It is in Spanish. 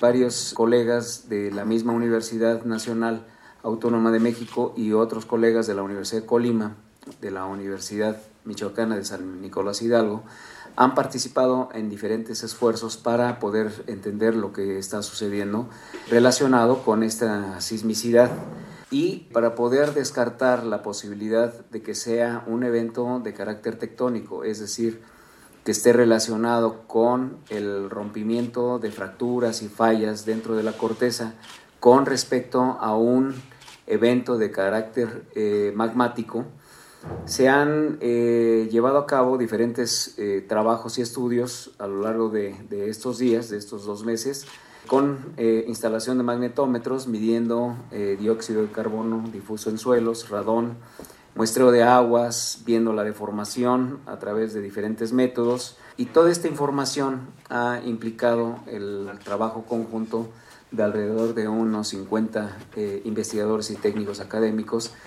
varios colegas de la misma Universidad Nacional Autónoma de México y otros colegas de la Universidad de Colima, de la Universidad Michoacana de San Nicolás Hidalgo, han participado en diferentes esfuerzos para poder entender lo que está sucediendo relacionado con esta sismicidad y para poder descartar la posibilidad de que sea un evento de carácter tectónico, es decir, que esté relacionado con el rompimiento de fracturas y fallas dentro de la corteza con respecto a un evento de carácter magmático. Se han llevado a cabo diferentes trabajos y estudios a lo largo de estos días, de estos 2 meses, con instalación de magnetómetros, midiendo dióxido de carbono difuso en suelos, radón, muestreo de aguas, viendo la deformación a través de diferentes métodos, y toda esta información ha implicado el trabajo conjunto de alrededor de unos 50 investigadores y técnicos académicos